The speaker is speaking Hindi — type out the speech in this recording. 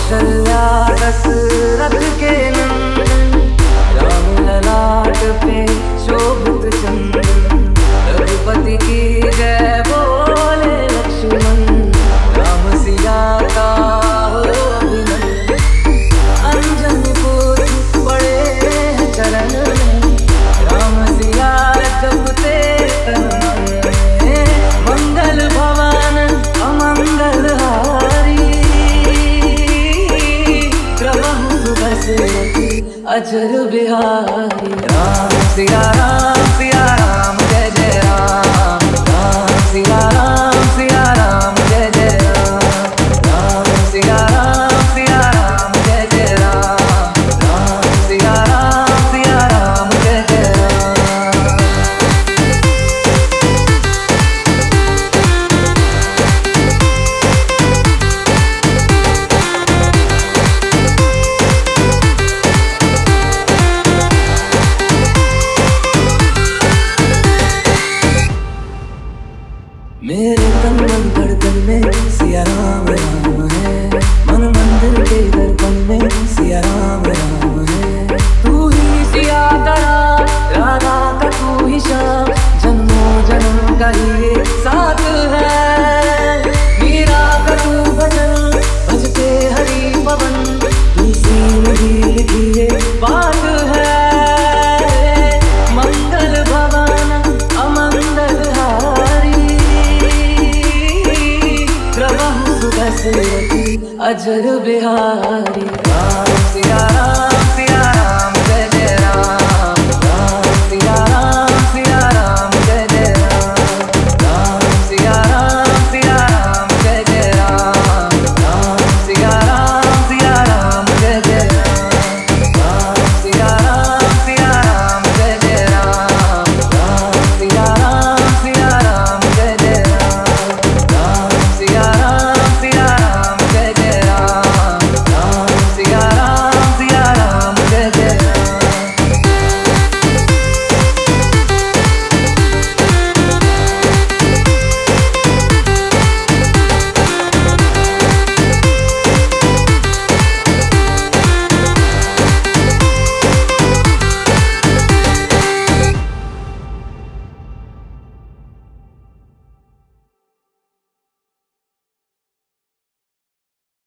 कौशल्या दशरथ के नंदन, राम ललाट पे शोभित चंदन। रघुपति की जय बोले लक्ष्मण, राम सिया का हो अभिनंदन। अंजनी पुत्र पड़े हैं चरण में, राम सिया जपते तन मन। मंगल भवन अमंगल हारी, प्रभु सुदशरथी अजर बिहारी। राम सिया राम जय जय राम, राम सिया राम जय जय राम, राम सिया राम जय जय राम, राम सिया राम जय जय राम। मेरे तन मन धड़कन में सिया राम है, मन मंदिर के दर्पण में सिया राम है। तू ही सिया का राधा का तू ही श्याम, जन्मों जन्म का ये साथ है। मीरा का तू भजन भजते हरि पवन, तुलसी में लिखी है बात है। मंगल भवन अमंगल हारी, प्रभु सुदशरथी अजर बिहारी। राम सिया राम